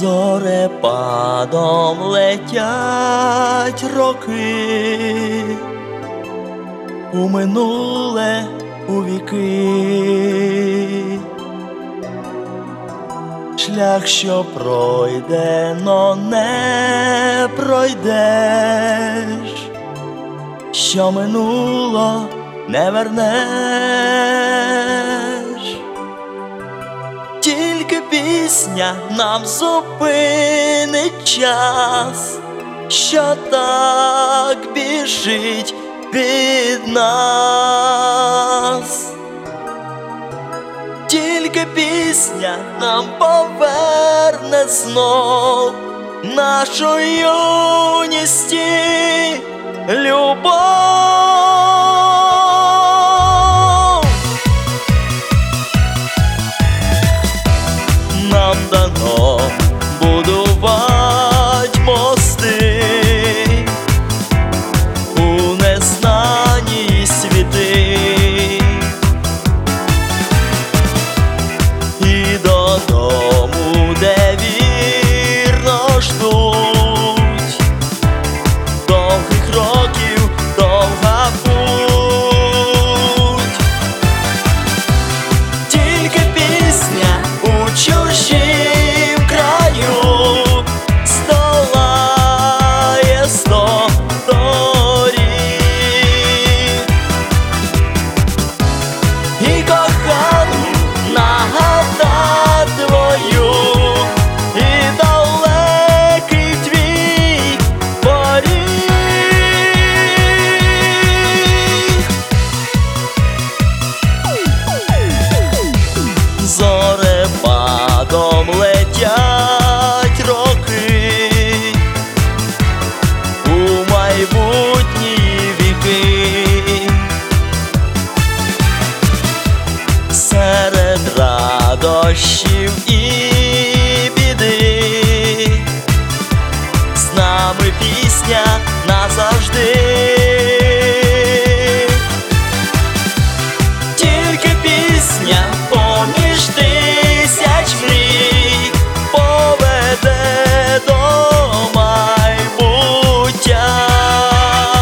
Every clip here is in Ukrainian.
Зорепадом летять роки, у минуле, у віки. Шлях, що пройде, но не пройдеш, що минуло не вернеш. Тільки пісня нам зупинить час, що так біжить від нас. Тільки пісня нам поверне знов нашу юність і любов. Нам дано будувати мости у незнані світи, і додому, де вірно ждуть довгих років, довга путь. Тільки пісня у чужім краю здолає 100 доріг. І кохану нагадати твою, і далекий твій поріг. Зорепадом летять роки, у майбутні віки. Серед радощів і біди з нами пісня назавжди. Тільки пісня поміж тисяч мрій поведе до майбуття.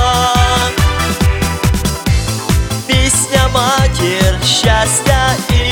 Пісня матір щастя і